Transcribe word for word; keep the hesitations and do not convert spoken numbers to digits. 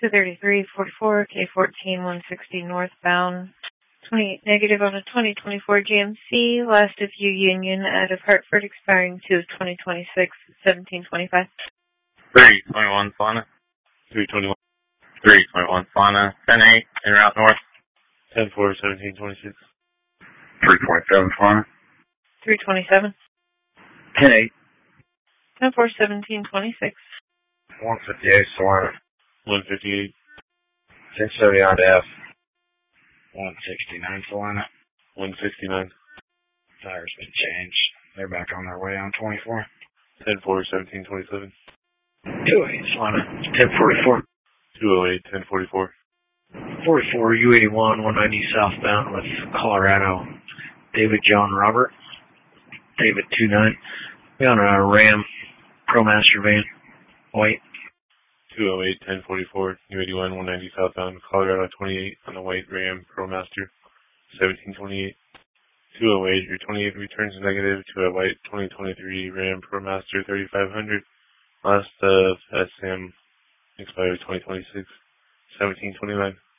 two thirty-three forty-four, K fourteen one sixty northbound. twenty-eight negative on a twenty twenty-four G M C, last of U Union out of Hartford, expiring to twenty twenty-six, seventeen twenty-five. three twenty-one Fauna. three twenty-one. three twenty-one Fauna. ten eight, en route north. ten four, seventeen twenty-six. three twenty-seven Fauna. three twenty-seven. ten eight. ten four, seventeen twenty-six. one fifty-eight Solana. one fifty-eight. ten seventy on to F. one sixty-nine Solana. one sixty-nine. Tires been changed. They're back on their way on twenty-four. ten four, seventeen twenty-seven. two oh eight Solana. ten forty-four. two oh eight, ten forty-four. forty-four U eighty-one, one ninety southbound with Colorado. David John Robert. David two nine. We on a Ram ProMaster van. White. two oh eight, ten forty-four, U eighty-one, one ninety southbound, Colorado twenty-eight on the white Ram ProMaster, seventeen twenty-eight. two oh eight, your twenty-eight returns negative to a white twenty twenty-three Ram ProMaster thirty-five hundred. Last of S M expired twenty twenty-six, seventeen twenty-nine.